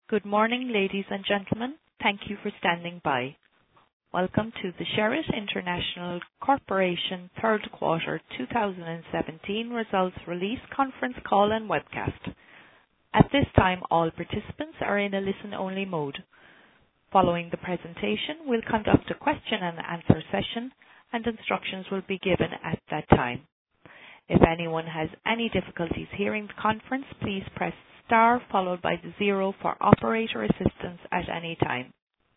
Good morning, ladies and gentlemen. Thank you for standing by. Welcome to the Sherritt International Corporation third quarter 2017 results release conference call and webcast. At this time, all participants are in a listen-only mode. Following the presentation, we'll conduct a question and answer session, and instructions will be given at that time. If anyone has any difficulties hearing the conference, please press star followed by the 0 for operator assistance at any time.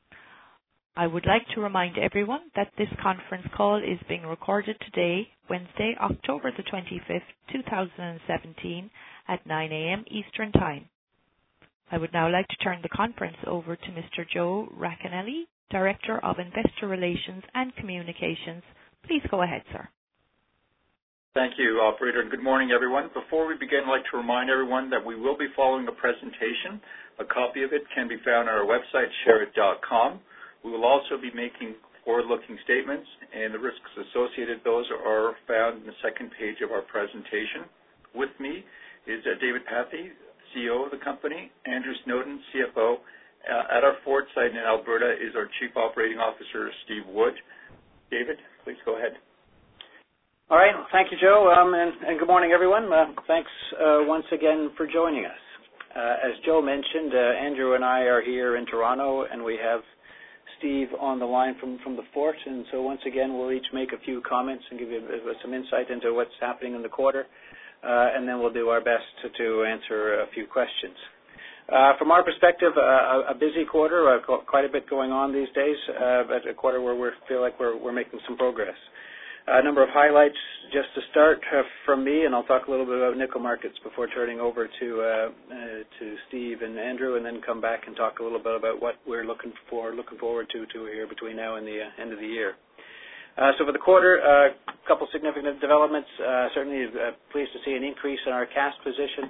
I would like to remind everyone that this conference call is being recorded today, Wednesday, October the 25th, 2017 at 9 a.m. Eastern Time. I would now like to turn the conference over to Mr. Joe Racanelli, Director of Investor Relations and Communications. Please go ahead, sir. Thank you, operator, and good morning, everyone. Before we begin, I'd like to remind everyone that we will be following a presentation. A copy of it can be found on our website, sherritt.com. We will also be making forward-looking statements, and the risks associated with those are found in the second page of our presentation. With me is David Pathy, CEO of the company, Andrew Snowden, CFO. At our Fort site in Alberta is our Chief Operating Officer, Steve Wood. David, please go ahead. All right. Thank you, Joe, and good morning, everyone. Thanks once again for joining us. As Joe mentioned, Andrew and I are here in Toronto, and we have Steve on the line from the Fort. And so once again, we'll each make a few comments and give you some insight into what's happening in the quarter, and then we'll do our best to answer a few questions. From our perspective, a busy quarter, quite a bit going on these days, but a quarter where we feel like we're making some progress. A number of highlights just to start from me, and I'll talk a little bit about nickel markets before turning over to Steve and Andrew, and then come back and talk a little bit about what we're looking forward to here between now and the end of the year. So for the quarter, a couple significant developments. Certainly pleased to see an increase in our cash position,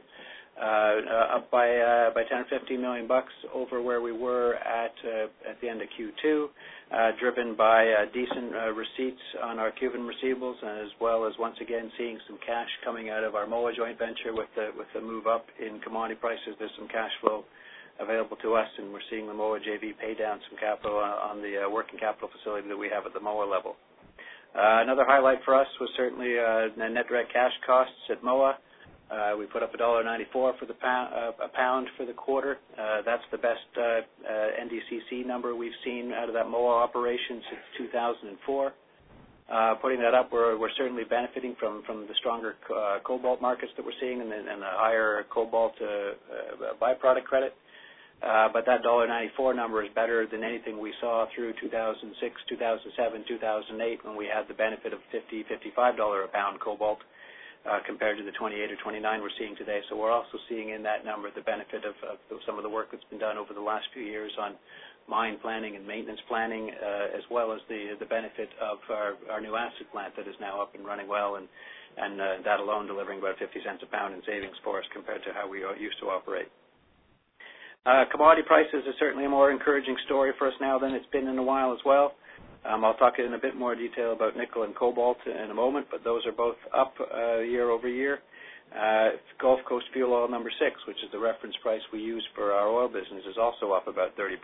up by $10 or $15 million over where we were at the end of Q2, driven by decent receipts on our Cuban receivables, as well as once again seeing some cash coming out of our Moa joint venture with the move up in commodity prices. There's some cash flow available to us, and we're seeing the Moa JV pay down some capital on the working capital facility that we have at the Moa level. Another highlight for us was certainly net direct cash costs at Moa. We put up $1.94 for a pound for the quarter. That's the best NDCC number we've seen out of that Moa operation since 2004. Putting that up, we're certainly benefiting from the stronger cobalt markets that we're seeing and the higher cobalt byproduct credit. But that $1.94 number is better than anything we saw through 2006, 2007, 2008 when we had the benefit of $50, $55 a pound cobalt. Compared to the 28 or 29 we're seeing today. So we're also seeing in that number the benefit of some of the work that's been done over the last few years on mine planning and maintenance planning, as well as the benefit of our new acid plant that is now up and running well, and that alone delivering about 50 cents a pound in savings for us compared to how we used to operate. Commodity prices is certainly a more encouraging story for us now than it's been in a while as well. I'll talk in a bit more detail about nickel and cobalt in a moment, but those are both up year over year. Gulf Coast fuel oil number 6, which is the reference price we use for our oil business, is also up about 30%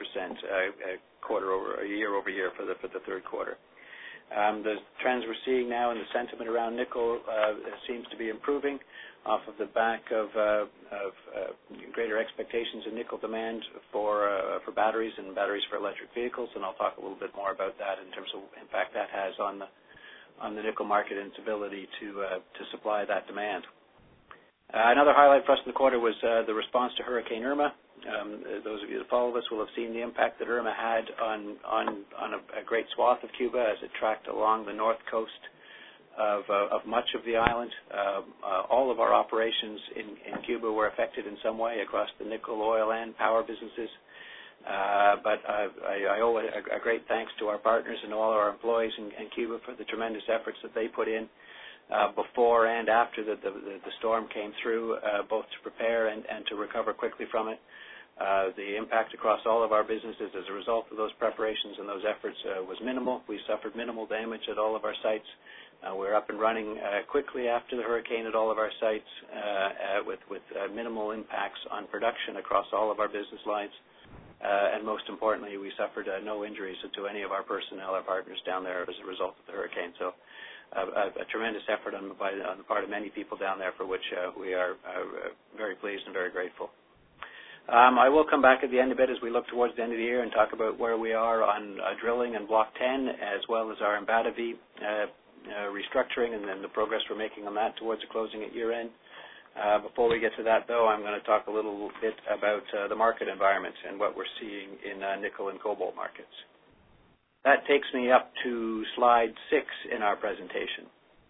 year over year for the third quarter. The trends we're seeing now in the sentiment around nickel seems to be improving off of the back of greater expectations in nickel demand for batteries and batteries for electric vehicles, and I'll talk a little bit more about that in terms of impact that has on the nickel market and its ability to supply that demand. Another highlight for us in the quarter was the response to Hurricane Irma. Those of you that follow us will have seen the impact that Irma had on a great swath of Cuba as it tracked along the north coast of much of the island. All of our operations in Cuba were affected in some way across the nickel, oil, and power businesses. But I owe a great thanks to our partners and all our employees in Cuba for the tremendous efforts that they put in before and after the storm came through, both to prepare and to recover quickly from it. The impact across all of our businesses as a result of those preparations and those efforts was minimal. We suffered minimal damage at all of our sites. We're up and running quickly after the hurricane at all of our sites with minimal impacts on production across all of our business lines. And most importantly, we suffered no injuries to any of our personnel or partners down there as a result of the hurricane. So a tremendous effort on the part of many people down there, for which we are very pleased and very grateful. I will come back at the end of it as we look towards the end of the year and talk about where we are on drilling in Block 10, as well as our Mbatavi restructuring, and then the progress we're making on that towards the closing at year-end. Before we get to that, though, I'm going to talk a little bit about the market environment and what we're seeing in nickel and cobalt markets. That takes me up to slide 6 in our presentation.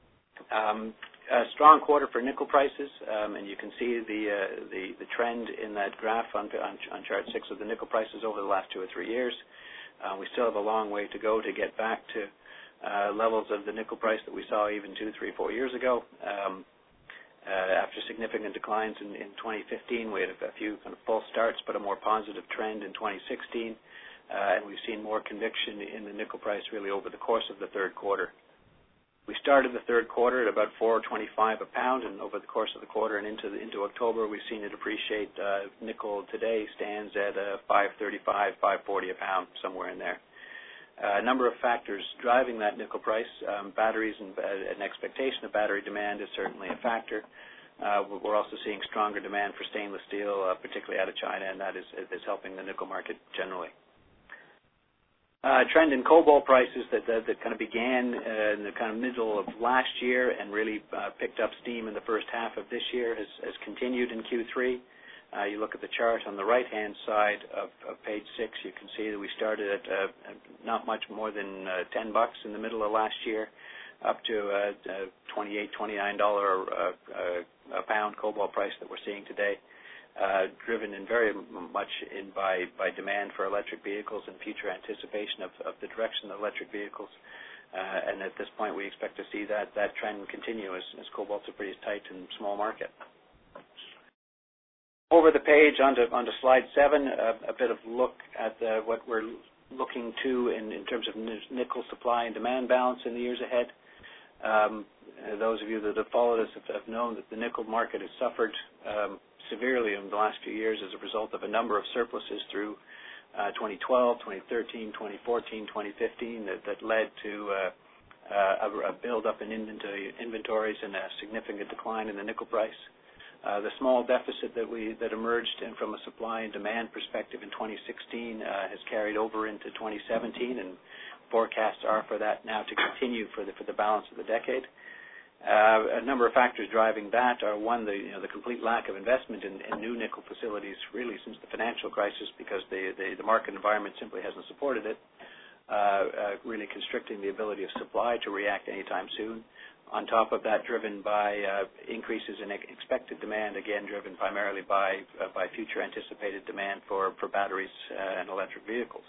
A strong quarter for nickel prices, and you can see the trend in that graph on chart 6 of the nickel prices over the last 2 or 3 years. We still have a long way to go to get back to levels of the nickel price that we saw even 2, 3, 4 years ago. After significant declines in 2015, we had a few kind of false starts, but a more positive trend in 2016. And we've seen more conviction in the nickel price really over the course of the third quarter. We started the third quarter at about $4.25 a pound, and over the course of the quarter and into October, we've seen it appreciate. Nickel today stands at $5.35, $5.40 a pound, somewhere in there. A number of factors driving that nickel price. Batteries and an expectation of battery demand is certainly a factor. We're also seeing stronger demand for stainless steel, particularly out of China, and that is helping the nickel market generally. Trend in cobalt prices that kind of began in the kind of middle of last year and really picked up steam in the first half of this year has continued in Q3. You look at the chart on the right-hand side of page 6, you can see that we started at not much more than $10 in the middle of last year, up to $28, $29 a pound cobalt price that we're seeing today, driven in very much by demand for electric vehicles and future anticipation of the direction of electric vehicles. And at this point, we expect to see that trend continue as cobalt's a pretty tight and small market. Over the page onto slide 7, a bit of look at what we're looking to in terms of nickel supply and demand balance in the years ahead. Those of you that have followed us have known that the nickel market has suffered severely in the last few years as a result of a number of surpluses through 2012, 2013, 2014, 2015 that led to a build-up in inventories and a significant decline in the nickel price. The small deficit that emerged from a supply and demand perspective in 2016 has carried over into 2017, and forecasts are for that now to continue for the balance of the decade. A number of factors driving that are, one, the complete lack of investment in new nickel facilities really since the financial crisis, because the market environment simply hasn't supported it, really constricting the ability of supply to react anytime soon. On top of that, driven by increases in expected demand, again driven primarily by future anticipated demand for batteries and electric vehicles.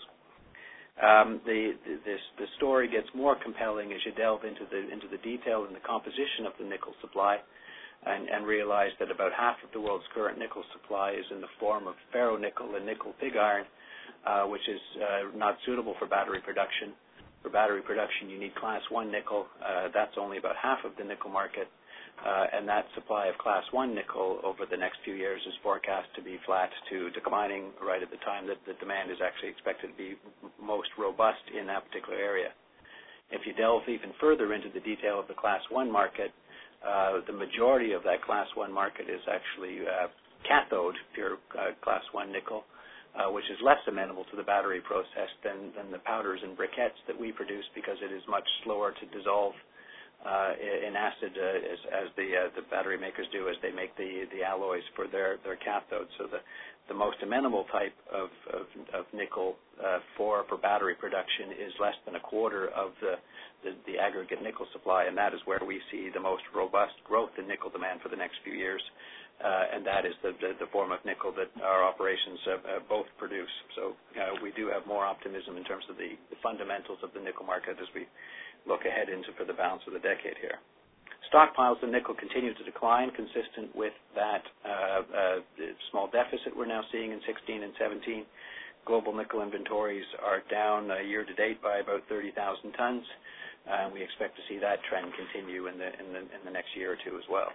The story gets more compelling as you delve into the detail and the composition of the nickel supply, and realize that about half of the world's current nickel supply is in the form of ferronickel and nickel pig iron, which is not suitable for battery production. For battery production, you need Class 1 nickel. That's only about half of the nickel market, and that supply of Class 1 nickel over the next few years is forecast to be flat to declining right at the time that the demand is actually expected to be most robust in that particular area. If you delve even further into the detail of the Class 1 market, the majority of that Class 1 market is actually cathode, pure Class 1 nickel, which is less amenable to the battery process than the powders and briquettes that we produce, because it is much slower to dissolve in acid as the battery makers do as they make the alloys for their cathodes. So the most amenable type of nickel for battery production is less than a quarter of the aggregate nickel supply, and that is where we see the most robust growth in nickel demand for the next few years. And that is the form of nickel that our operations both produce. So we do have more optimism in terms of the fundamentals of the nickel market as we look ahead for the balance of the decade here. Stockpiles of nickel continue to decline, consistent with that small deficit we're now seeing in 16 and 17. Global nickel inventories are down year to date by about 30,000 tons. We expect to see that trend continue in the next year or two as well.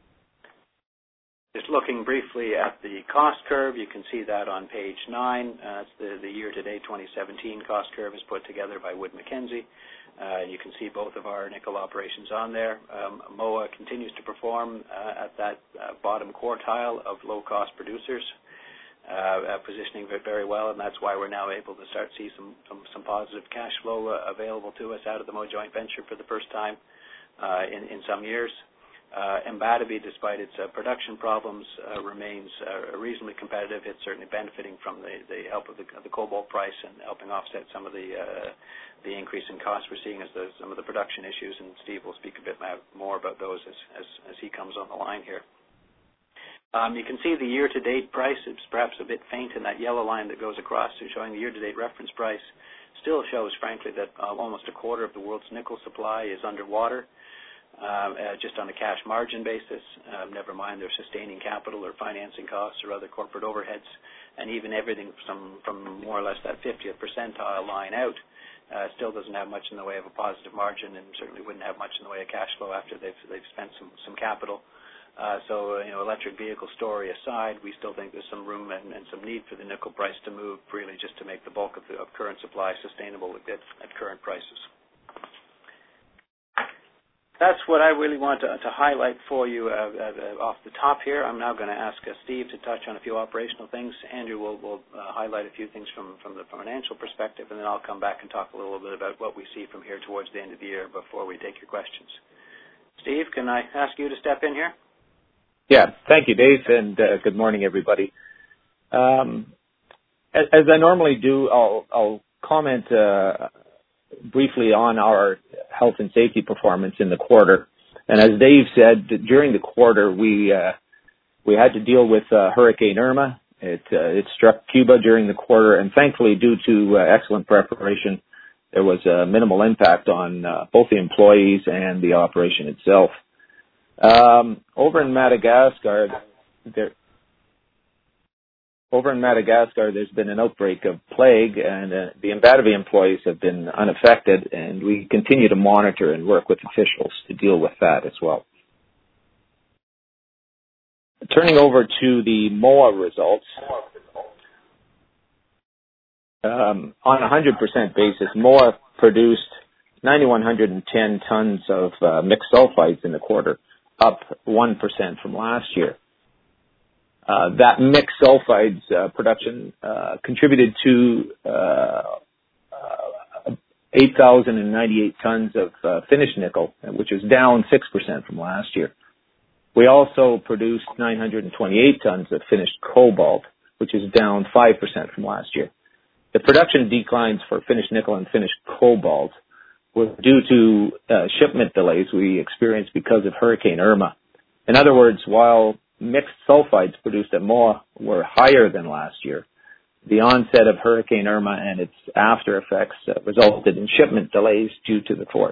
Just looking briefly at the cost curve, you can see that on page 9. That's the year-to-date 2017 cost curve is put together by Wood Mackenzie. You can see both of our nickel operations on there. Moa continues to perform at that bottom quartile of low-cost producers, positioning very well, and that's why we're now able to start to see some positive cash flow available to us out of the Moa joint venture for the first time in some years. Mbatavi, despite its production problems, remains reasonably competitive. It's certainly benefiting from the help of the cobalt price and helping offset some of the increase in costs we're seeing as some of the production issues, and Steve will speak a bit more about those as he comes on the line here. You can see the year-to-date price. It's perhaps a bit faint in that yellow line that goes across, showing the year-to-date reference price. Still shows, frankly, that almost a quarter of the world's nickel supply is underwater. Just on a cash margin basis, never mind their sustaining capital or financing costs or other corporate overheads, and even everything from more or less that 50th percentile line out still doesn't have much in the way of a positive margin, and certainly wouldn't have much in the way of cash flow after they've spent some capital. So electric vehicle story aside, we still think there's some room and some need for the nickel price to move, really just to make the bulk of current supply sustainable at current prices. That's what I really want to highlight for you off the top here. I'm now going to ask Steve to touch on a few operational things. Andrew will highlight a few things from the financial perspective, and then I'll come back and talk a little bit about what we see from here towards the end of the year before we take your questions. Steve, can I ask you to step in here? Yeah, thank you, Dave, and good morning, everybody. As I normally do, I'll comment briefly on our health and safety performance in the quarter. And as Dave said, during the quarter, we had to deal with Hurricane Irma. It struck Cuba during the quarter, and thankfully, due to excellent preparation, there was a minimal impact on both the employees and the operation itself. Over in Madagascar, there's been an outbreak of plague, and the Mbatavi employees have been unaffected, and we continue to monitor and work with officials to deal with that as well. Turning over to the Moa results, on a 100% basis, Moa produced 9,110 tons of mixed sulfides in the quarter, up 1% from last year. That mixed sulfides production contributed to 8,098 tons of finished nickel, which is down 6% from last year. We also produced 928 tons of finished cobalt, which is down 5% from last year. The production declines for finished nickel and finished cobalt were due to shipment delays we experienced because of Hurricane Irma. In other words, while mixed sulfides produced at Moa were higher than last year, the onset of Hurricane Irma and its after effects resulted in shipment delays due to the fort.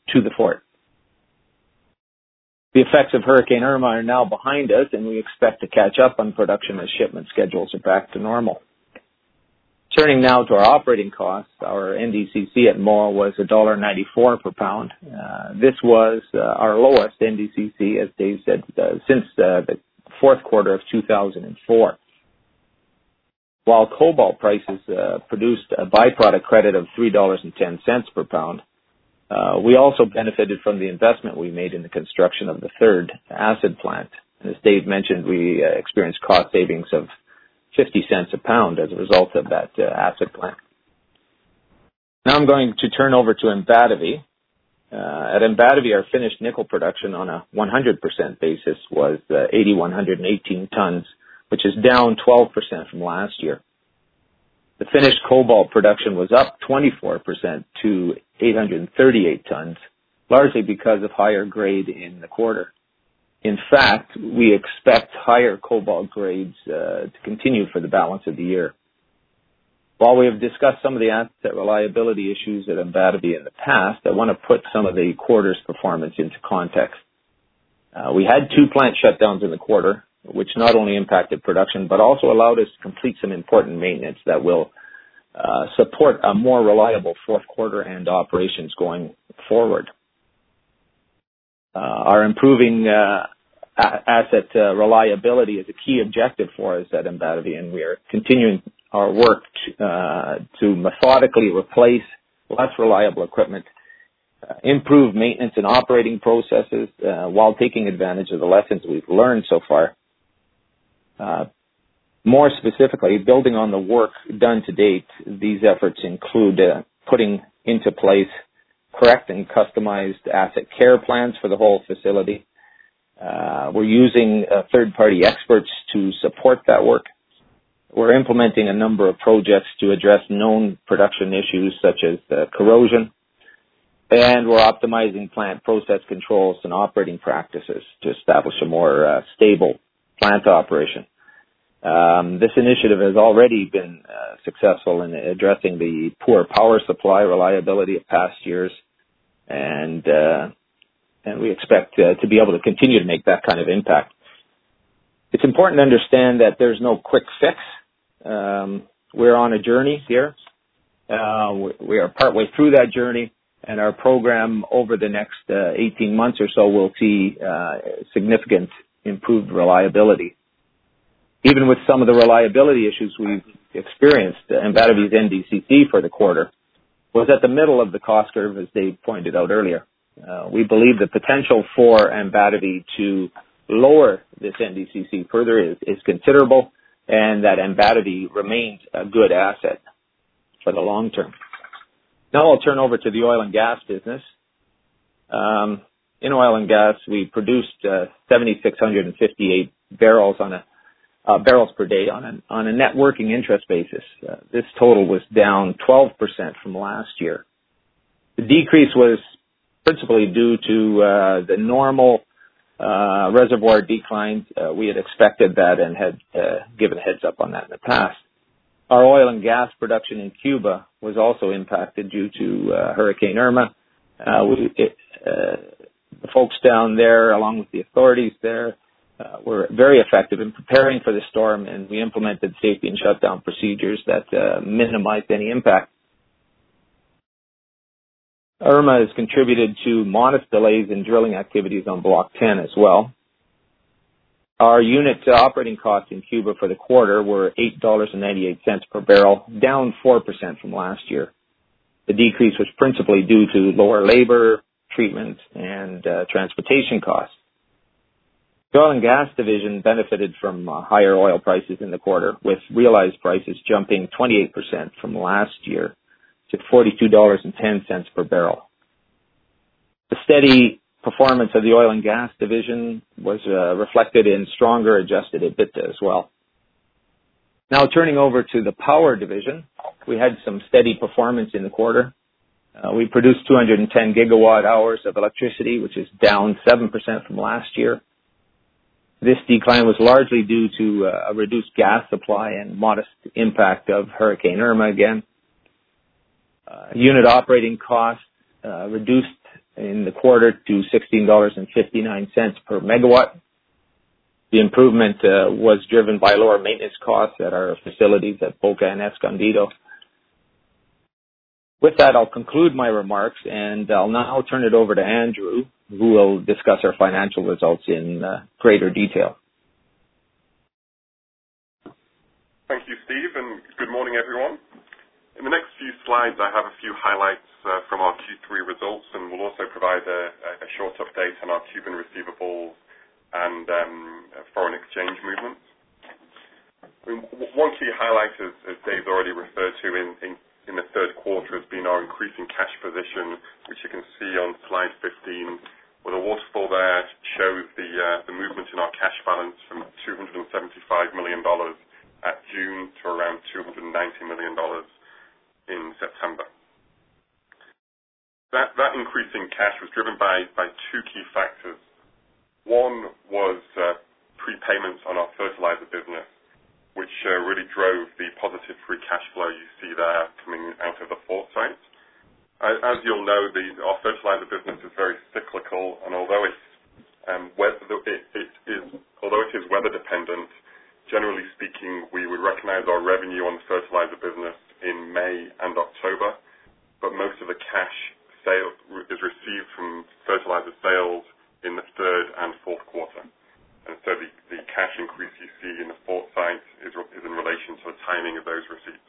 The effects of Hurricane Irma are now behind us, and we expect to catch up on production as shipment schedules are back to normal. Turning now to our operating costs, our NDCC at Moa was $1.94 per pound. This was our lowest NDCC, as Dave said, since the fourth quarter of 2004. While cobalt prices produced a byproduct credit of $3.10 per pound, we also benefited from the investment we made in the construction of the third acid plant. As Dave mentioned, we experienced cost savings of 50 cents a pound as a result of that acid plant. Now I'm going to turn over to Mbatavi. At Mbatavi, our finished nickel production on a 100% basis was 8,118 tons, which is down 12% from last year. The finished cobalt production was up 24% to 838 tons, largely because of higher grade in the quarter. In fact, we expect higher cobalt grades to continue for the balance of the year. While we have discussed some of the asset reliability issues at Mbatavi in the past, I want to put some of the quarter's performance into context. We had 2 plant shutdowns in the quarter, which not only impacted production, but also allowed us to complete some important maintenance that will support a more reliable fourth quarter and operations going forward. Our improving asset reliability is a key objective for us at Ambatavi, and we are continuing our work to methodically replace less reliable equipment, improve maintenance and operating processes while taking advantage of the lessons we've learned so far. More specifically, building on the work done to date, these efforts include putting into place correct and customized asset care plans for the whole facility. We're using third-party experts to support that work. We're implementing a number of projects to address known production issues such as corrosion, and we're optimizing plant process controls and operating practices to establish a more stable plant operation. This initiative has already been successful in addressing the poor power supply reliability of past years, and we expect to be able to continue to make that kind of impact. It's important to understand that there's no quick fix. We're on a journey here. We are partway through that journey, and our program over the next 18 months or so will see significant improved reliability. Even with some of the reliability issues we've experienced, Ambatavi's NDCC for the quarter was at the middle of the cost curve, as Dave pointed out earlier. We believe the potential for Ambatavi to lower this NDCC further is considerable, and that Ambatavi remains a good asset for the long term. Now I'll turn over to the oil and gas business. In oil and gas, we produced 7,658 barrels per day on a net working interest basis. This total was down 12% from last year. The decrease was principally due to the normal reservoir declines. We had expected that and had given a heads up on that in the past. Our oil and gas production in Cuba was also impacted due to Hurricane Irma. The folks down there, along with the authorities there, were very effective in preparing for the storm, and we implemented safety and shutdown procedures that minimized any impact. Irma has contributed to modest delays in drilling activities on Block 10 as well. Our unit operating costs in Cuba for the quarter were $8.98 per barrel, down 4% from last year. The decrease was principally due to lower labor, treatment, and transportation costs. The oil and gas division benefited from higher oil prices in the quarter, with realized prices jumping 28% from last year to $42.10 per barrel. The steady performance of the oil and gas division was reflected in stronger adjusted EBITDA as well. Now turning over to the power division, we had some steady performance in the quarter. We produced 210 gigawatt hours of electricity, which is down 7% from last year. This decline was largely due to a reduced gas supply and modest impact of Hurricane Irma again. Unit operating costs reduced in the quarter to $16.59 per megawatt. The improvement was driven by lower maintenance costs at our facilities at Boca and Escondido. With that, I'll conclude my remarks, and I'll now turn it over to Andrew, who will discuss our financial results in greater detail. Thank you, Steve, and good morning, everyone. In the next few slides, I have a few highlights from our Q3 results, and we'll also provide a short update on our Cuban receivables and foreign exchange movements. One key highlight, as Dave's already referred to in the third quarter, has been our increasing cash position, which you can see on slide 15, where the waterfall there shows the movement in our cash balance from $275 million at June to around $290 million in September. That increase in cash was driven by two key factors. One was prepayments on our fertilizer business, which really drove the positive free cash flow you see there coming out of the Fort site. As you'll know, our fertilizer business is very cyclical, and although it is weather dependent, generally speaking, we would recognize our revenue on the fertilizer business in May and October, but most of the cash sale is timing of those receipts.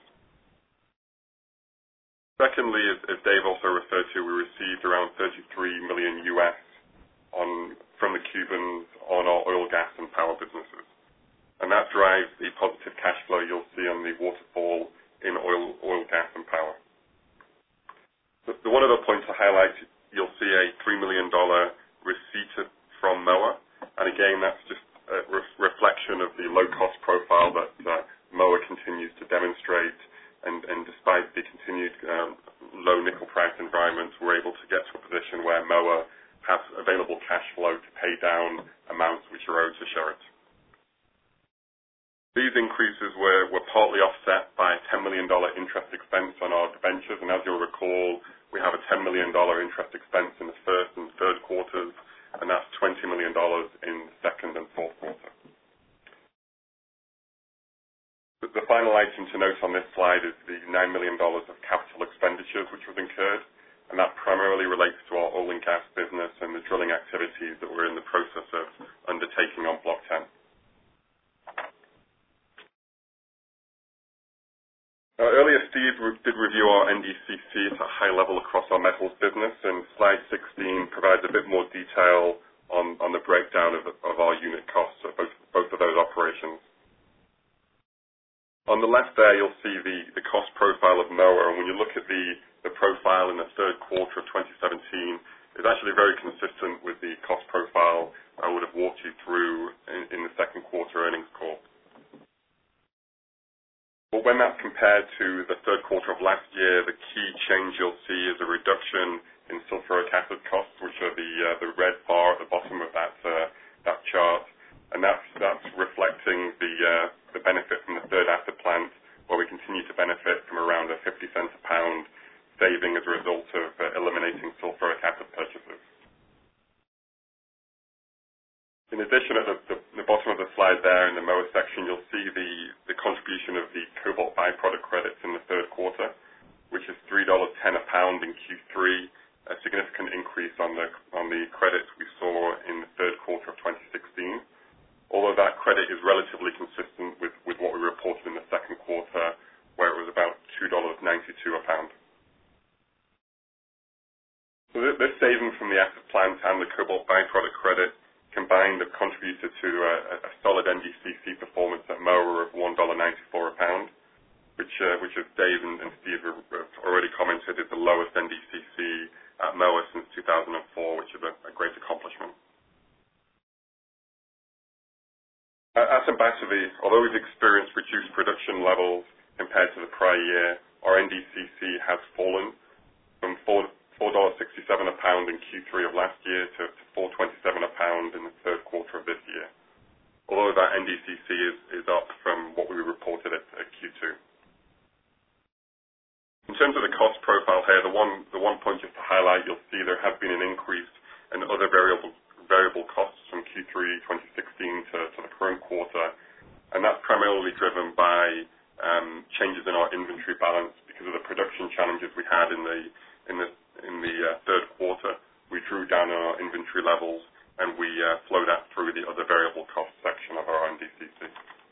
Secondly, as Dave also referred to, we received around $33 million US from the Cubans on our oil, gas, and power businesses. And that drives the positive cash flow you'll see on the waterfall in oil, gas, and power. The one other point to highlight, you'll see a $3 million receipt from MOA. And again, that's just a reflection of the low-cost profile that MOA continues to demonstrate. And despite the continued low nickel price environment, we're able to get to a position where MOA has available cash flow to pay down amounts which are owed to Sherritt. These increases were partly offset by a $10 million interest expense on our debentures, and as you'll recall, we have a $10 million interest expense in the first and third quarters, and that's $20 million in the second and fourth quarter. The final item to note on this slide is the $9 million of capital expenditures which was incurred, and that primarily relates to our oil and gas business and the drilling activities that we're in the process of undertaking on Block 10. Earlier, Steve did review our NDCC at a high level across our metals business, and slide 16 provides a bit more detail on the breakdown of our unit costs of both of those operations. On the left there, you'll see the cost profile of MOA, and when you look at the profile in the third quarter of 2017, it's actually very consistent with the cost profile I would have walked you through in the second quarter earnings call. But when that's compared to the third quarter of last year, the key change you'll see is a reduction in sulfuric acid costs, which are the red bar at the bottom of that chart, and that's reflecting the benefit from the third acid plant, where we continue to benefit from around a 50 cents a pound saving as a result of eliminating sulfuric acid purchases. In addition, at the bottom of the slide there in the MOA section, you'll see the contribution of the cobalt byproduct credits in the third quarter, which is $3.10 a pound in Q3, a significant increase on the credits we saw in the third quarter of 2016. Although that credit is relatively consistent with what we reported in the second quarter, where it was about $2.92 a pound. So this saving from the acid plant and the cobalt byproduct credit combined have contributed to a solid NDCC performance at MOA of $1.94 a pound, which as Dave and Steve have already commented, is the lowest NDCC at MOA since 2004, which is a great accomplishment. At Abatibi, although we've experienced reduced production levels compared to the prior year, our NDCC has fallen from $4.67 a pound in Q3 of last year to $4.27 a pound in the third quarter of this year. Although that NDCC is up from what we reported at Q2. In terms of the cost profile here, the one point just to highlight, you'll see there have been an increase in other variable costs from Q3 2016 to the current quarter, and that's primarily driven by changes in our inventory balance because of the production challenges we had in the third quarter. We drew down on our inventory levels, and we flow that through the other variable cost section of our NDCC.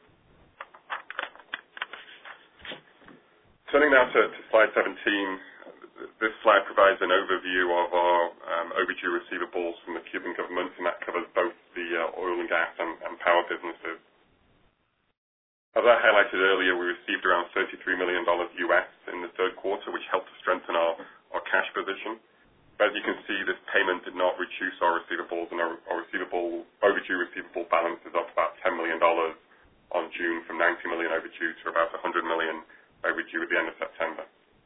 Turning now to slide 17. This slide provides an overview of our overdue receivables from the Cuban government, and that covers both the oil and gas and power businesses. As I highlighted earlier, we received around $33 million US in the third quarter, which helped to strengthen our cash position. But as you can see, this payment did not reduce our receivables, and our overdue receivable balance is up about $10 million on June, from $90 million overdue to about $100 million overdue at the end of September.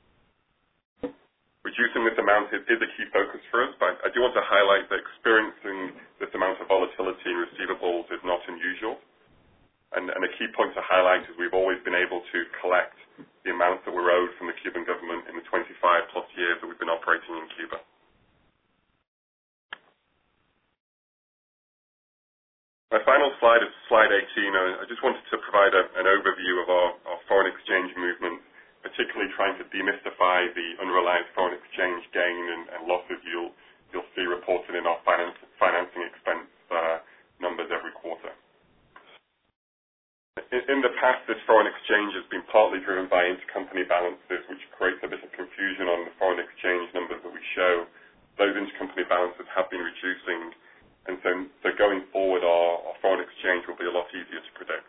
Reducing this amount is a key focus for us, but I do want to highlight that experiencing this amount of volatility in receivables is not unusual. And a key point to highlight is we've always been able to collect the amounts that were owed from the Cuban government in the 25+ years that we've been operating in Cuba. My final slide is slide 18. I just wanted to provide an overview of our foreign exchange movement, particularly trying to demystify the unrealized foreign exchange gain and losses you'll see reported in our financing expense numbers every quarter. In the past, this foreign exchange has been partly driven by intercompany balances, which creates a bit of confusion on the foreign exchange numbers that we show. Those intercompany balances have been reducing, and so going forward, our foreign exchange will be a lot easier to predict.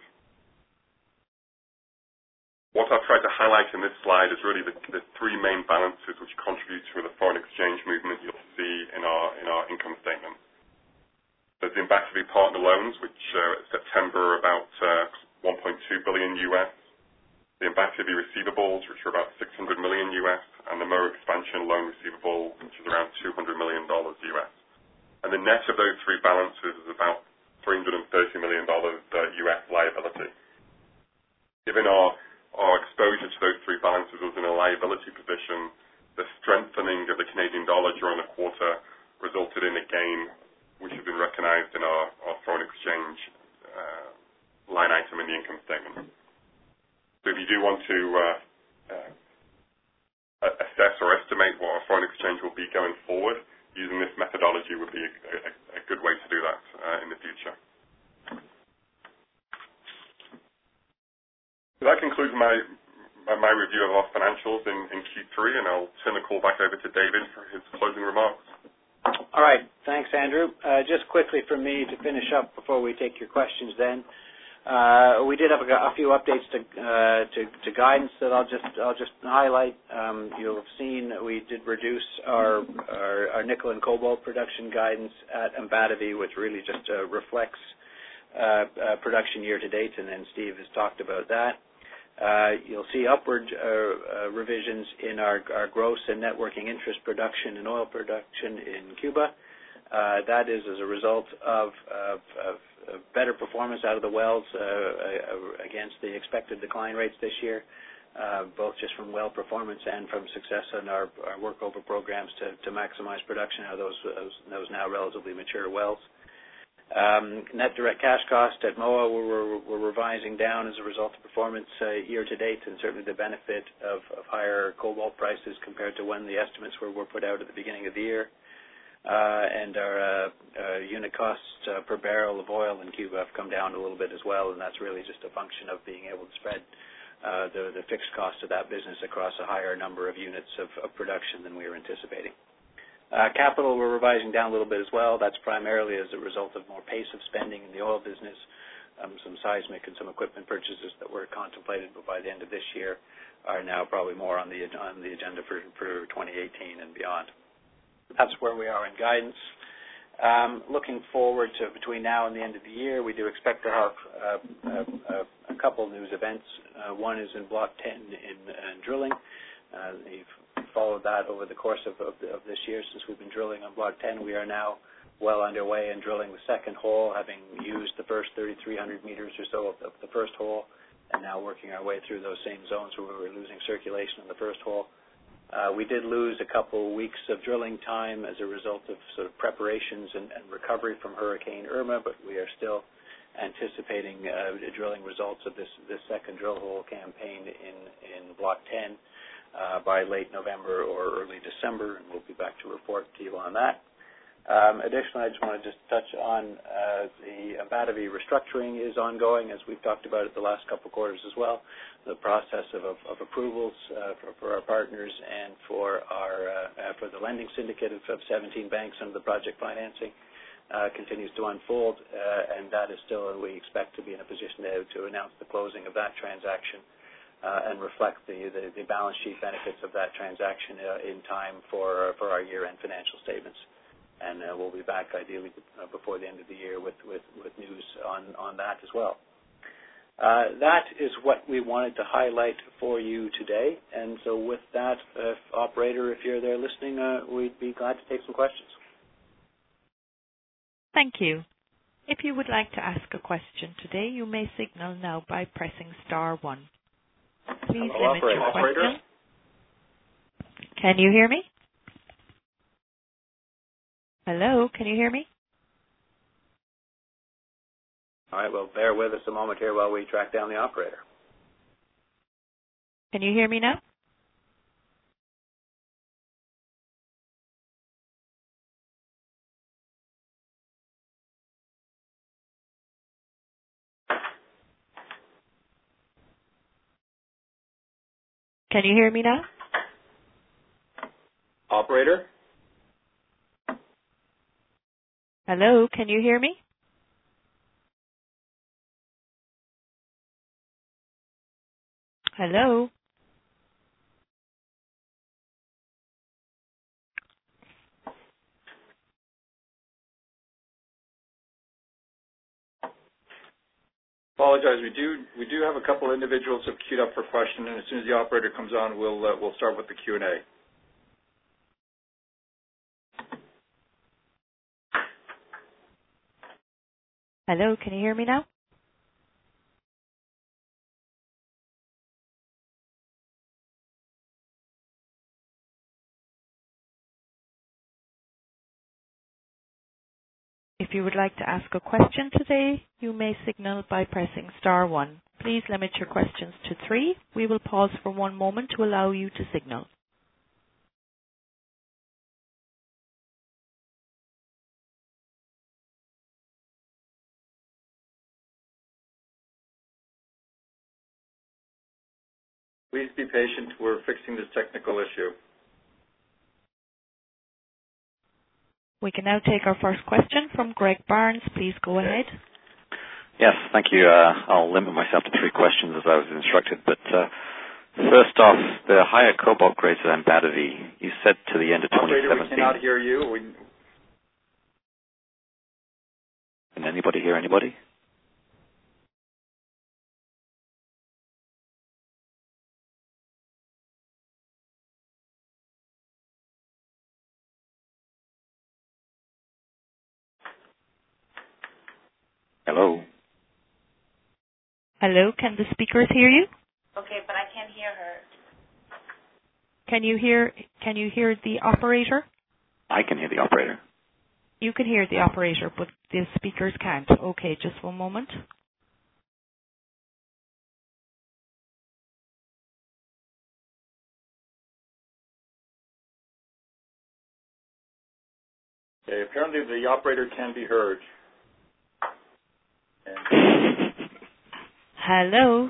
What I've tried to highlight in this slide is really the three main balances which contribute to the foreign exchange movement you'll see in our income statement. There's the Ambativi partner loans, which at September are about $1.2 billion US. The Ambativi receivables, which are about $600 million US, and the Moa expansion loan receivable, which is around $200 million US. And the net of those three balances is about $330 million US liability. Given our exposure to those three balances was in a liability position, the strengthening of the Canadian dollar during the quarter resulted in a gain which has been recognized in our foreign exchange line item in the income statement. So if you do want to assess or estimate what our foreign exchange will be going forward, using this methodology would be a good way to do that in the future. So that concludes my review of our financials in Q3, and I'll turn the call back over to David for his closing remarks. All right. Thanks, Andrew. Just quickly from me to finish up before we take your questions then. We did have a few updates to guidance that I'll just highlight. You'll have seen that we did reduce our nickel and cobalt production guidance at Ambativi, which really just reflects production year to date, and then Steve has talked about that. You'll see upward revisions in our gross and net working interest production and oil production in Cuba. That is as a result of better performance out of the wells against the expected decline rates this year, both just from well performance and from success in our workover programs to maximize production out of those now relatively mature wells. Net direct cash cost at Moa we're revising down as a result of performance year to date, and certainly the benefit of higher cobalt prices compared to when the estimates were put out at the beginning of the year. And our unit costs per barrel of oil in Cuba have come down a little bit as well, and that's really just a function of being able to spread the fixed cost of that business across a higher number of units of production than we were anticipating. Capital we're revising down a little bit as well. That's primarily as a result of more pace of spending in the oil business, some seismic and some equipment purchases that were contemplated, but by the end of this year are now probably more on the agenda for 2018 and beyond. That's where we are in guidance. Looking forward to between now and the end of the year, we do expect to have a couple news events. One is in Block 10 in drilling. We've followed that over the course of this year since we've been drilling on Block 10. We are now well underway in drilling the second hole, having used the first 3,300 meters or so of the first hole, and now working our way through those same zones where we were losing circulation in the first hole. We did lose a couple weeks of drilling time as a result of sort of preparations and recovery from Hurricane Irma, but we are still anticipating drilling results of this second drill hole campaign in Block 10 by late November or early December, and we'll be back to report to you on that. Additionally, I just want to touch on the Ambativi restructuring is ongoing, as we've talked about it the last couple of quarters as well. The process of approvals for our partners and for the lending syndicate of 17 banks under the project financing continues to unfold, and that is still, we expect to be in a position to announce the closing of that transaction and reflect the balance sheet benefits of that transaction in time for our year-end financial statements. And we'll be back ideally before the end of the year with news on that as well. That is what we wanted to highlight for you today. And so with that, operator, if you're there listening, we'd be glad to take some questions. Thank you. If you would like to ask a question today, you may signal now by pressing star 1. Please limit your question. Can you hear me? Hello, can you hear me? All right, well, bear with us a moment here while we track down the operator. Can you hear me now? Can you hear me now? Operator? Hello, can you hear me? Hello? Apologize. We do have a couple individuals who have queued up for question, and as soon as the operator comes on, we'll start with the Q&A. Hello, can you hear me now? If you would like to ask a question today, you may signal by pressing star 1. Please limit your questions to 3. We will pause for one moment to allow you to signal. Please be patient. We're fixing this technical issue. We can now take our first question from Greg Barnes. Please go ahead. Yes, thank you. I'll limit myself to 3 questions as I was instructed. But first off, the higher cobalt grades at Ambadovy, you said to the end of 2017. Operator, we cannot hear you. Can anybody hear anybody? Hello? Hello, can the speakers hear you? Okay, but I can't hear her. Can you hear the operator? I can hear the operator. You can hear the operator, but the speakers can't. Okay, just one moment. Okay, apparently the operator can be heard. Hello?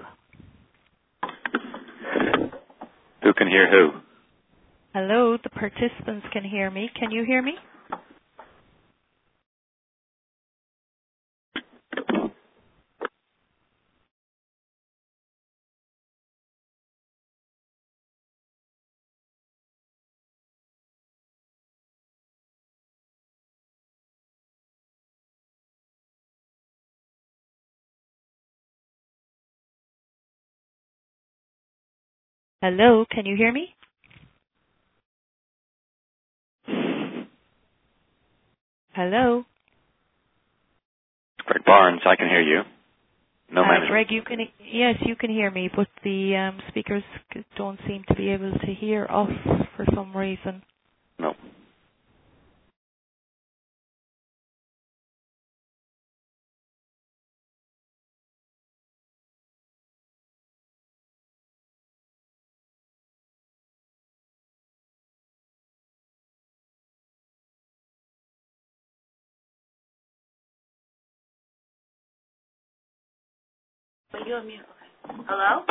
Who can hear who? Hello, the participants can hear me. Can you hear me? Hello, can you hear me? Hello? Greg Barnes, I can hear you. No management. Greg, yes, you can hear me, but the speakers don't seem to be able to hear us for some reason. No. But you're mute. Okay. Hello?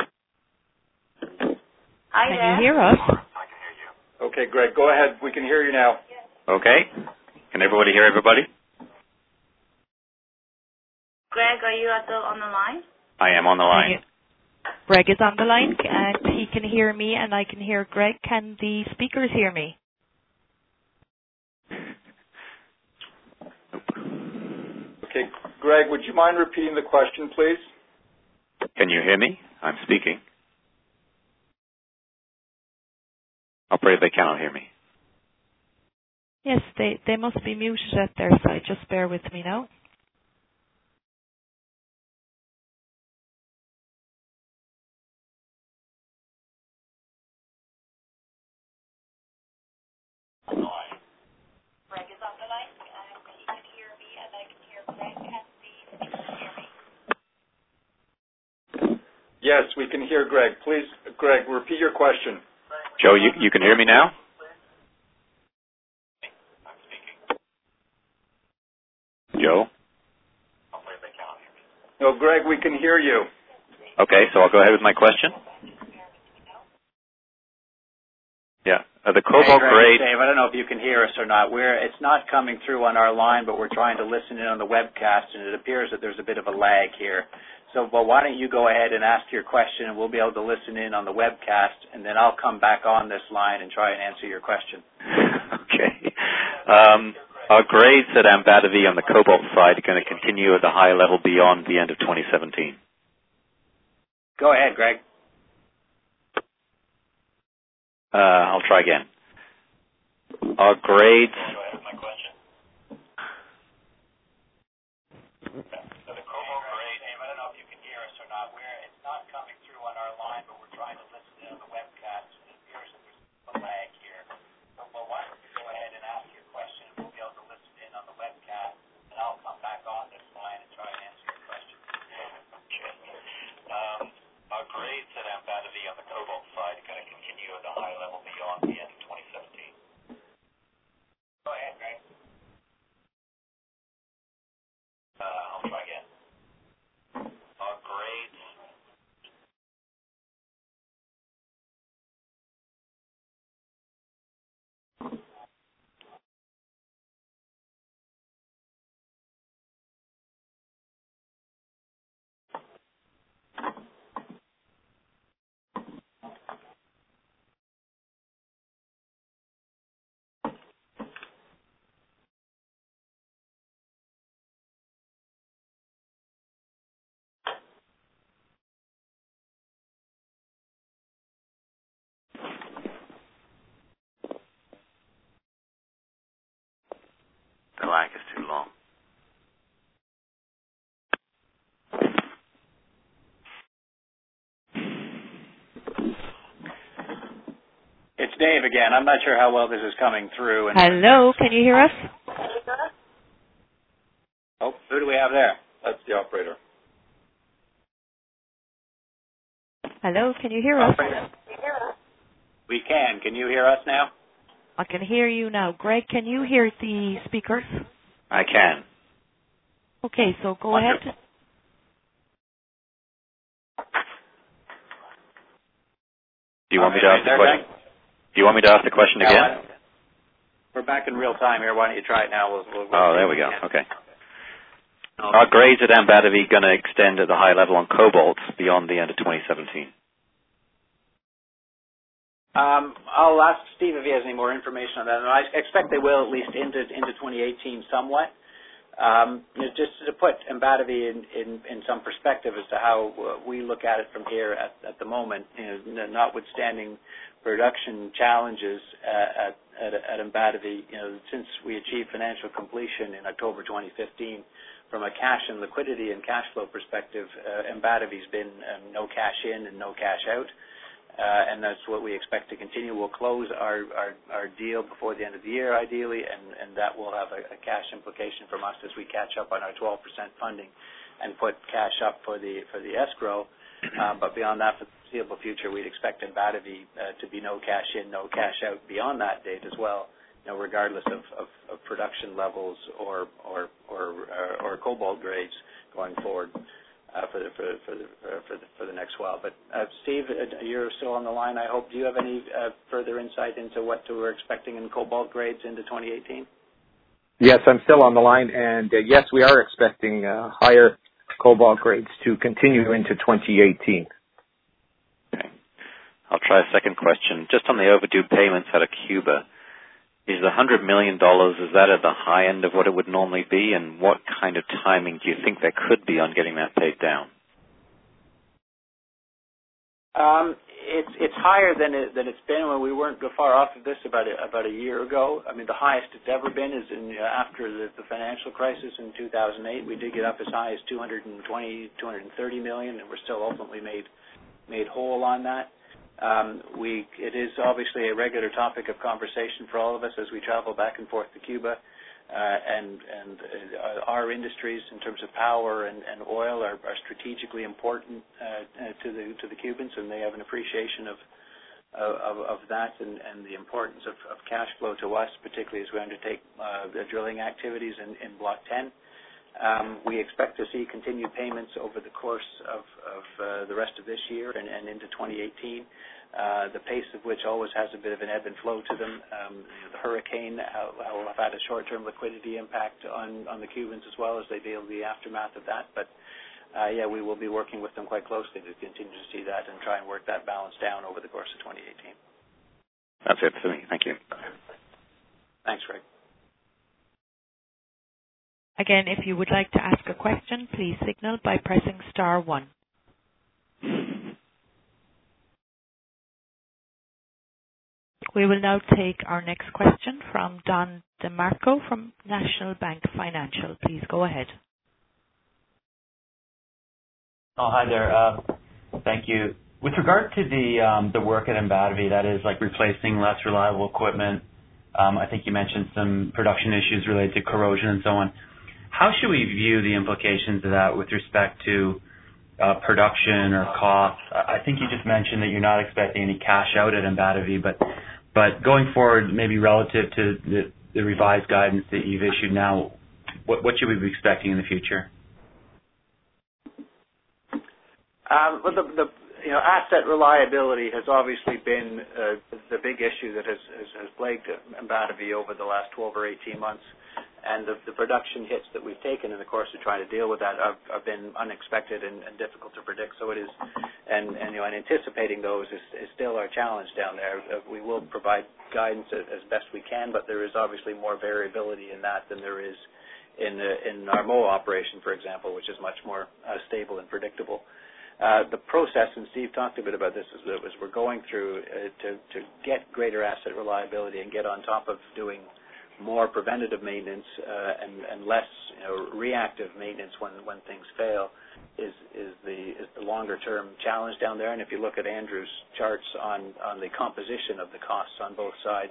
Hi Can there. you hear us? Okay, Greg, go ahead. We can hear you now. Okay. Can everybody hear everybody? Greg, are you on the line? I am on the line. Greg is on the line, and he can hear me, and I can hear Greg. Can the speakers hear me? Okay, Greg, would you mind repeating the question, please? Can you hear me? I'm speaking. Operator, they cannot hear me. Yes, they must be muted at their side. Just bear with me now. Greg is on the line, and he can hear me, and I can hear Greg. Can the speakers hear me? Yes, we can hear Greg. Please, Greg, repeat your question. Joe, you can hear me now? Joe? No, Greg, we can hear you. Okay, so I'll go ahead with my question. The cobalt grade. Dave, I don't know if you can hear us or not. It's not coming through on our line, but we're trying to listen in on the webcast, and it appears that there's a bit of a lag here. So, well, why don't you go ahead and ask your question, and we'll be able to listen in on the webcast, and then I'll come back on this line and try and answer your question. Okay. Are grades at Ambadavi on the cobalt side going to continue at the high level beyond the end of 2017? Go ahead, Greg. I'll try again. Are grades... Are grades at Ambadavi on the cobalt side going to continue at a high level beyond the end of 2017? Go ahead, Greg. I'll try again. Are grades... The lag is too long. It's Dave again. I'm not sure how well this is coming through. Hello, can you hear us? Oh, who do we have there? That's the operator. Hello, can you hear us? Operator. We can. Can you hear us now? I can hear you now. Greg, can you hear the speakers? I can. Okay, so go ahead. Do you want me to ask the question? Do you want me to ask the question again? We're back in real time here. Why don't you try it now? We'll there we go. Okay. Are grades at Ambadavi going to extend at the high level on cobalt beyond the end of 2017? I'll ask Steve if he has any more information on that. And I expect they will, at least into 2018 somewhat. Just to put Ambadavi in some perspective as to how we look at it from here at the moment, notwithstanding production challenges at Ambadavi, since we achieved financial completion in October 2015, from a cash and liquidity and cash flow perspective, Ambadavi's been no cash in and no cash out. And that's what we expect to continue. We'll close our deal before the end of the year, ideally, and that will have a cash implication from us as we catch up on our 12% funding and put cash up for the escrow. But beyond that, for the foreseeable future, we'd expect Ambadavi to be no cash in, no cash out beyond that date as well, regardless of production levels or cobalt grades going forward. For the next while. But Steve, you're still on the line, I hope. Do you have any further insight into what we're expecting in cobalt grades into 2018? Yes, I'm still on the line, and yes, we are expecting higher cobalt grades to continue into 2018. Okay. I'll try a second question. Just on the overdue payments out of Cuba, is the $100 million, is that at the high end of what it would normally be, and what kind of timing do you think there could be on getting that paid down? It's higher than it's been when we weren't far off of this about a year ago. I mean, the highest it's ever been is after the financial crisis in 2008. We did get up as high as $220, $230 million, and we're still ultimately made whole on that. It is obviously a regular topic of conversation for all of us as we travel back and forth to Cuba, and our industries in terms of power and oil are strategically important to the Cubans, and they have an appreciation of that and the importance of cash flow to us, particularly as we undertake the drilling activities in Block 10. We expect to see continued payments over the course of the rest of this year and into 2018. The pace of which always has a bit of an ebb and flow to them. The hurricane will have had a short-term liquidity impact on the Cubans as well as they deal with the aftermath of that. But we will be working with them quite closely to continue to see that and try and work that balance down over the course of 2018. That's it for me. Thank you. Thanks, Greg. Again, if you would like to ask a question, please signal by pressing star 1. We will now take our next question from Don DeMarco from National Bank Financial. Please go ahead. Oh, hi there. Thank you. With regard to the work at Mbatavi, that is like replacing less reliable equipment, I think you mentioned some production issues related to corrosion and so on. How should we view the implications of that with respect to production or costs? I think you just mentioned that you're not expecting any cash out at Mbatavi, but going forward, maybe relative to the revised guidance that you've issued now, what should we be expecting in the future? Well, asset reliability has obviously been the big issue that has plagued Mbatavi over the last 12 or 18 months. And the production hits that we've taken in the course of trying to deal with that have been unexpected and difficult to predict. So it is, and anticipating those is still our challenge down there. We will provide guidance as best we can, but there is obviously more variability in that than there is in our Moa operation, for example, which is much more stable and predictable. The process, and Steve talked a bit about this, as we're going through to get greater asset reliability and get on top of doing more preventative maintenance and less reactive maintenance when things fail is the longer term challenge down there. And if you look at Andrew's charts on the composition of the costs on both sides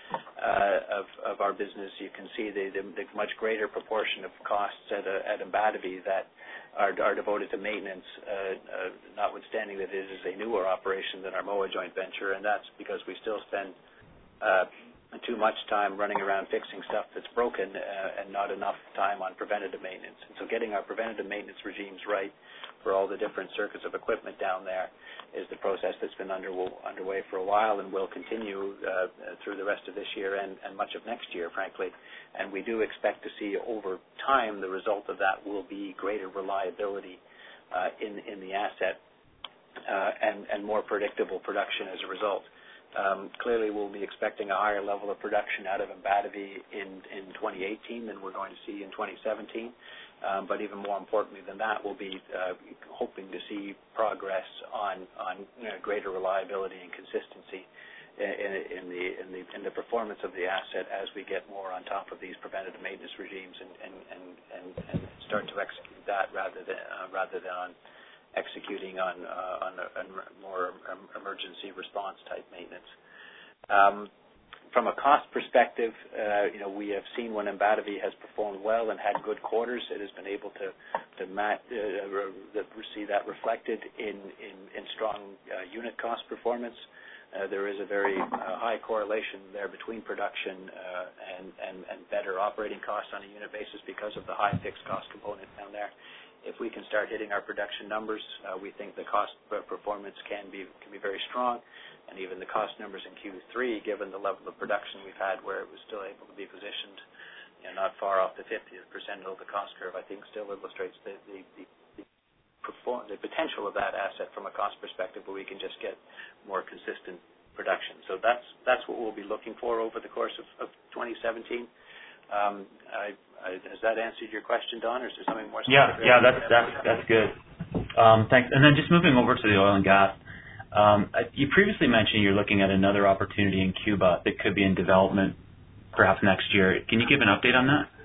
of our business, you can see the much greater proportion of costs at Mbatavi that are devoted to maintenance, notwithstanding that it is a newer operation than our Moa joint venture, and that's because we still spend too much time running around fixing stuff that's broken and not enough time on preventative maintenance. And so getting our preventative maintenance regimes right for all the different circuits of equipment down there is the process that's been underway for a while and will continue through the rest of this year and much of next year, frankly. And we do expect to see over time the result of that will be greater reliability in the asset and more predictable production as a result. Clearly, we'll be expecting a higher level of production out of Mbatavi in 2018 than we're going to see in 2017. But even more importantly than that, we'll be hoping to see progress on greater reliability and consistency in the performance of the asset as we get more on top of these preventative maintenance regimes and start to execute that rather than on executing on more emergency response type maintenance. From a cost perspective, we have seen when Mbatavi has performed well and had good quarters, it has been able to see that reflected in strong unit cost performance. There is a very high correlation there between production and better operating costs on a unit basis because of the high fixed cost component down there. If we can start hitting our production numbers, we think the cost performance can be very strong, and even the cost numbers in Q3, given the level of production we've had, where it was still able to be positioned, not far off the 50th percentile of the cost curve, I think still illustrates the potential of that asset from a cost perspective, where we can just get more consistent production. So that's what we'll be looking for over the course of 2017. Has that answered your question, Don, or is there something more specific? Yeah, that's good. Thanks. And then just moving over to the oil and gas, you previously mentioned you're looking at another opportunity in Cuba that could be in development perhaps next year. Can you give an update on that?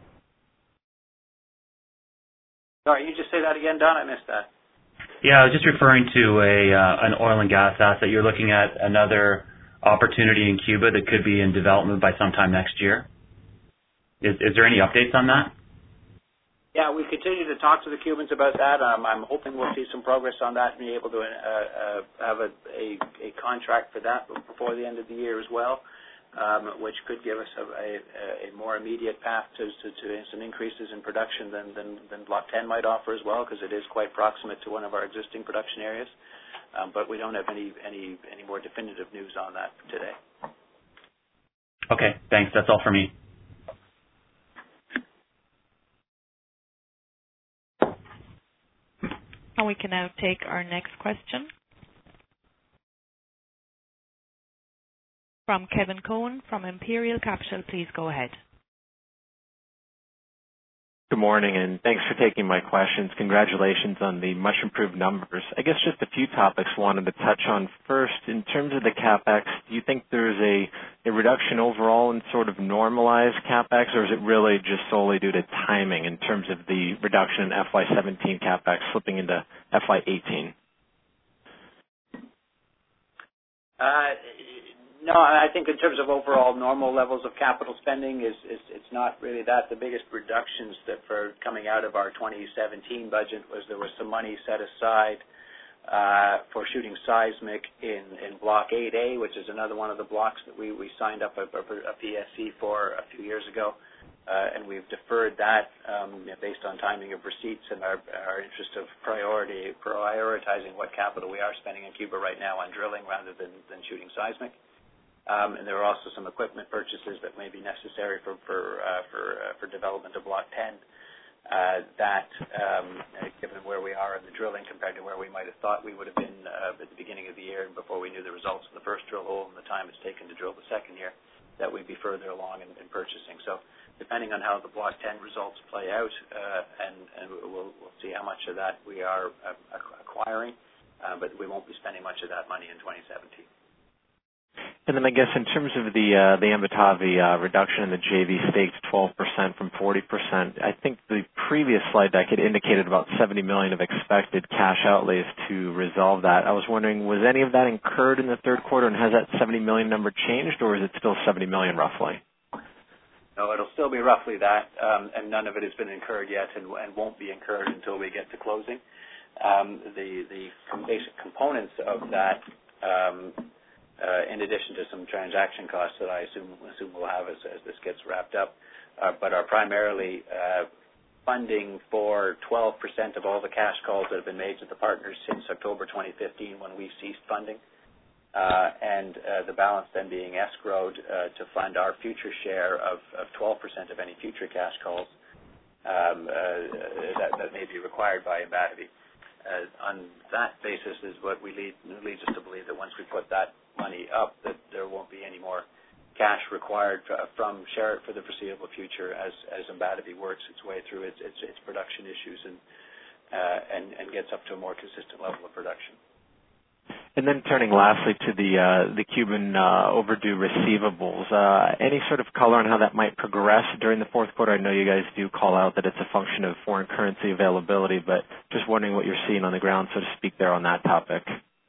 Sorry, you just say that again, Don? I missed that. Yeah, I was just referring to an oil and gas asset. You're looking at another opportunity in Cuba that could be in development by sometime next year. Is there any updates on that? Yeah, we continue to talk to the Cubans about that. I'm hoping we'll see some progress on that and be able to have a contract for that before the end of the year as well. which could give us a more immediate path to some increases in production than Block 10 might offer as well, because it is quite proximate to one of our existing production areas. But we don't have any more definitive news on that today. Okay, thanks. That's all for me. And we can now take our next question from Kevin Cohen from Imperial Capital. Please go ahead. Good morning, and thanks for taking my questions. Congratulations on the much improved numbers. I guess just a few topics wanted to touch on. First, in terms of the CapEx, do you think there's a reduction overall in sort of normalized CapEx, or is it really just solely due to timing in terms of the reduction in FY17 CapEx slipping into FY18? No, I think in terms of overall normal levels of capital spending, it's not really that. The biggest reductions that for coming out of our 2017 budget was there was some money set aside for shooting seismic in Block 8A, which is another one of the blocks that we signed up a PSC for a few years ago, and we've deferred that based on timing of receipts and our interest of prioritizing what capital we are spending in Cuba right now on drilling rather than shooting seismic. And there are also some equipment purchases that may be necessary for development of Block 10 that, given where we are in the drilling compared to where we might have thought we would have been at the beginning of the year and before we knew the results of the first drill hole and the time it's taken to drill the second year, that we'd be further along in purchasing. So depending on how the Block 10 results play out, and we'll see how much of that we are acquiring, but we won't be spending much of that money in 2017. And then I guess in terms of the Ambitavi reduction in the JV stake to 12% from 40%, I think the previous slide deck had indicated about $70 million of expected cash outlays to resolve that. I was wondering, was any of that incurred in the third quarter, and has that $70 million number changed, or is it still $70 million roughly? No, it'll still be roughly that, and none of it has been incurred yet and won't be incurred until we get to closing. The basic components of that, in addition to some transaction costs that I assume we'll have as this gets wrapped up, but are primarily funding for 12% of all the cash calls that have been made to the partners since October 2015 when we ceased funding, and the balance then being escrowed to fund our future share of 12% of any future cash calls that may be required by Ambitavi. On that basis is what leads us to believe that once we put that money up, that there won't be any more cash required from Sherritt for the foreseeable future as Ambitavi works its way through its production issues and gets up to a more consistent level of production. And then turning lastly to the Cuban overdue receivables, any sort of color on how that might progress during the fourth quarter? I know you guys do call out that it's a function of foreign currency availability, but just wondering what you're seeing on the ground, so to speak, there on that topic.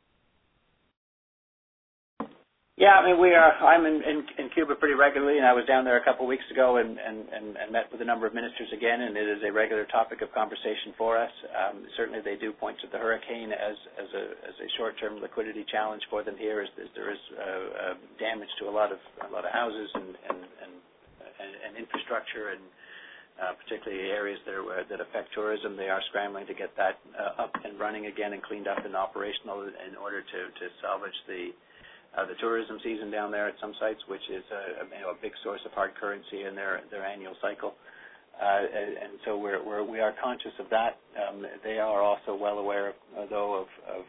Yeah, I mean, I'm in Cuba pretty regularly, and I was down there a couple of weeks ago and met with a number of ministers again, and it is a regular topic of conversation for us. Certainly, they do point to the hurricane as a short-term liquidity challenge for them here, as there is damage to a lot of houses and infrastructure, and particularly areas that affect tourism. They are scrambling to get that up and running again and cleaned up and operational in order to salvage the tourism season down there at some sites, which is a big source of hard currency in their annual cycle. And so we are conscious of that. They are also well aware, though, of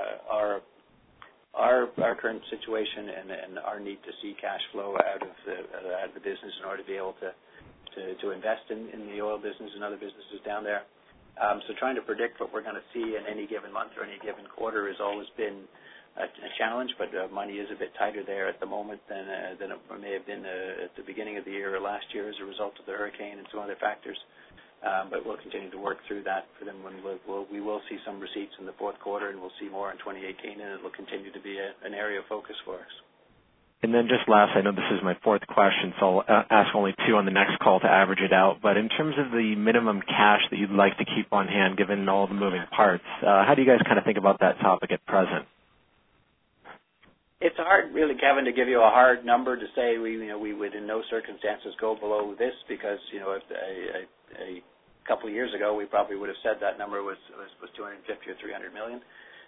our current situation and our need to see cash flow out of the business in order to be able to invest in the oil business and other businesses down there. So trying to predict what we're going to see in any given month or any given quarter has always been a challenge, but money is a bit tighter there at the moment than it may have been at the beginning of the year or last year as a result of the hurricane and some other factors. But we'll continue to work through that for them. We will see some receipts in the fourth quarter, and we'll see more in 2018, and it will continue to be an area of focus for us. And then just last, I know this is my fourth question, so I'll ask only two on the next call to average it out. But in terms of the minimum cash that you'd like to keep on hand, given all the moving parts, how do you guys kind of think about that topic at present? It's hard, really, Kevin, to give you a hard number to say we would in no circumstances go below this because if a couple of years ago we probably would have said that number was 250 or 300 million.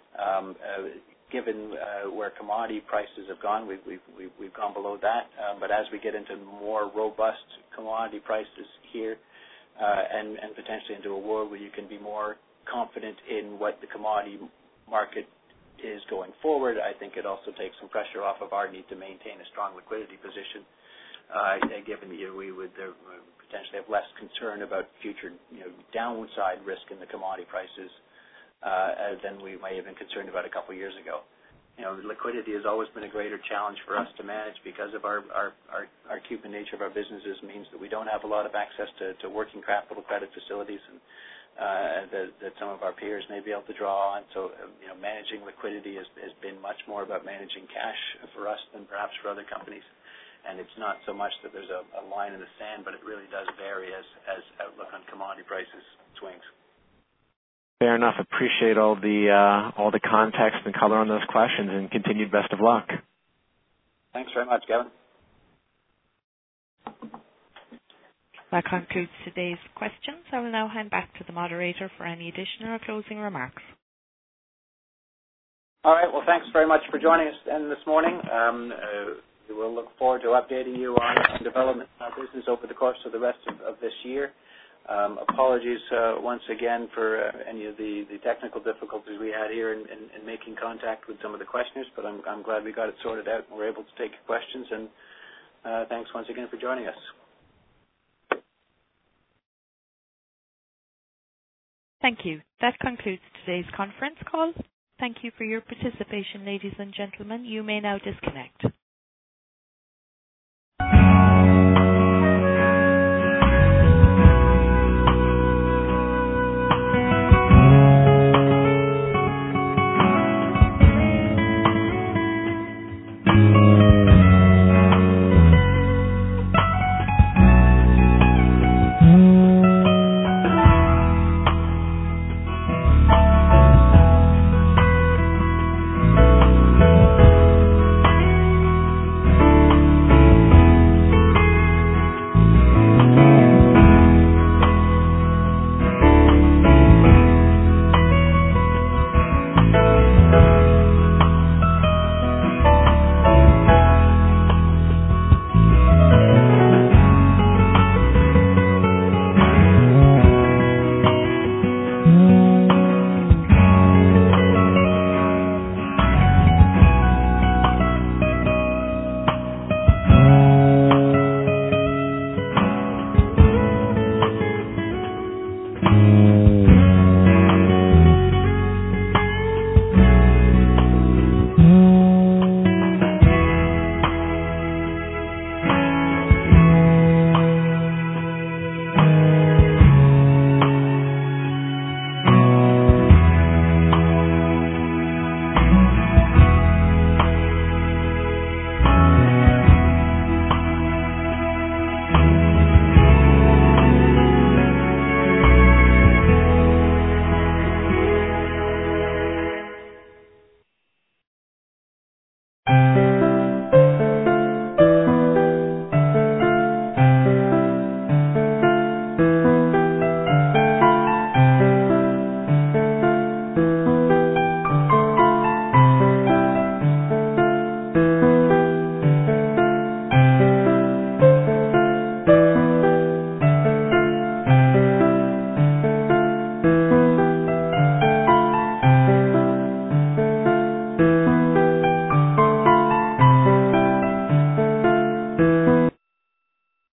Given where commodity prices have gone, we've gone below that. But as we get into more robust commodity prices here, and potentially into a world where you can be more confident in what the commodity market is going forward, I think it also takes some pressure off of our need to maintain a strong liquidity position, given that we would potentially have less concern about future downside risk in the commodity prices than we may have been concerned about a couple of years ago. Liquidity has always been a greater challenge for us to manage because of our Cuban nature of our businesses means that we don't have a lot of access to working capital credit facilities and that some of our peers may be able to draw on. So, managing liquidity has been much more about managing cash for us than perhaps for other companies. And it's not so much that there's a line in the sand, but it really does vary as outlook on commodity prices swings. Fair enough. Appreciate all the context and color on those questions, and continued best of luck. Thanks very much, Kevin. That concludes today's questions. I will now hand back to the moderator for any additional or closing remarks. All right. Well, thanks very much for joining us this morning. We will look forward to updating you on development in our business over the course of the rest of this year. Apologies once again for any of the technical difficulties we had here in making contact with some of the questioners, but I'm glad we got it sorted out and we're able to take your questions. And thanks once again for joining us. Thank you. That concludes today's conference call. Thank you for your participation, ladies and gentlemen. You may now disconnect.